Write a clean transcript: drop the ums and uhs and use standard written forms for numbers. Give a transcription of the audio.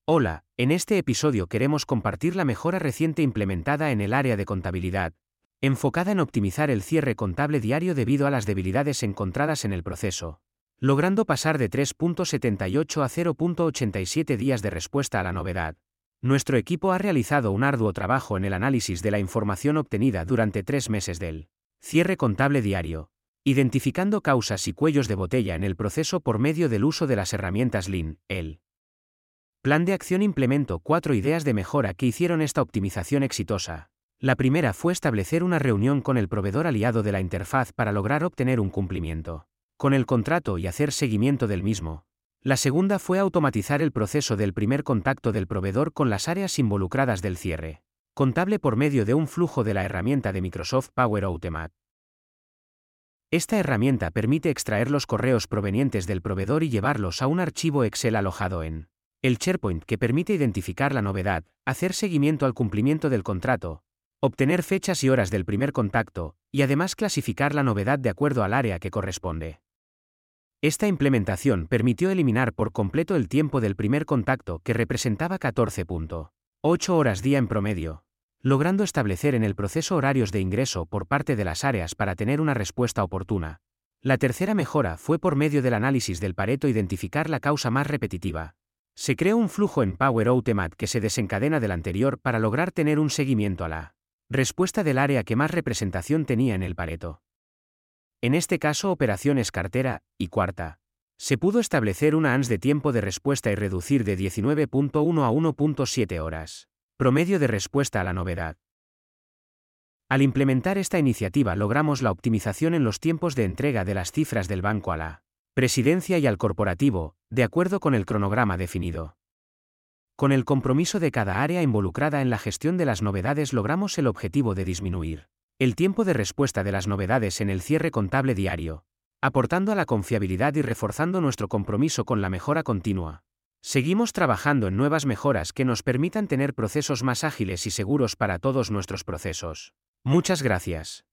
Hola, en este episodio queremos compartir la mejora reciente implementada en el área de contabilidad, enfocada en optimizar el cierre contable diario debido a las debilidades encontradas en el proceso, logrando pasar de 3.78 a 0.87 días de respuesta a la novedad. Nuestro equipo ha realizado un arduo trabajo en el análisis de la información obtenida durante 3 meses del cierre contable diario, identificando causas y cuellos de botella en el proceso por medio del uso de las herramientas Lean. El Plan de acción implementó 4 ideas de mejora que hicieron esta optimización exitosa. La primera fue establecer una reunión con el proveedor aliado de la interfaz para lograr obtener un cumplimiento con el contrato y hacer seguimiento del mismo. La segunda fue automatizar el proceso del primer contacto del proveedor con las áreas involucradas del cierre contable por medio de un flujo de la herramienta de Microsoft Power Automate. Esta herramienta permite extraer los correos provenientes del proveedor y llevarlos a un archivo Excel alojado en el SharePoint que permite identificar la novedad, hacer seguimiento al cumplimiento del contrato, obtener fechas y horas del primer contacto, y además clasificar la novedad de acuerdo al área que corresponde. Esta implementación permitió eliminar por completo el tiempo del primer contacto que representaba 14.8 horas día en promedio, logrando establecer en el proceso horarios de ingreso por parte de las áreas para tener una respuesta oportuna. La tercera mejora fue por medio del análisis del Pareto identificar la causa más repetitiva. Se creó un flujo en Power Automate que se desencadena del anterior para lograr tener un seguimiento a la respuesta del área que más representación tenía en el Pareto. En este caso operaciones cartera, y cuarta. Se pudo establecer una ANS de tiempo de respuesta y reducir de 19.1 a 1.7 horas. Promedio de respuesta a la novedad. Al implementar esta iniciativa logramos la optimización en los tiempos de entrega de las cifras del banco a la presidencia y al corporativo, de acuerdo con el cronograma definido. Con el compromiso de cada área involucrada en la gestión de las novedades logramos el objetivo de disminuir el tiempo de respuesta de las novedades en el cierre contable diario, aportando a la confiabilidad y reforzando nuestro compromiso con la mejora continua. Seguimos trabajando en nuevas mejoras que nos permitan tener procesos más ágiles y seguros para todos nuestros procesos. Muchas gracias.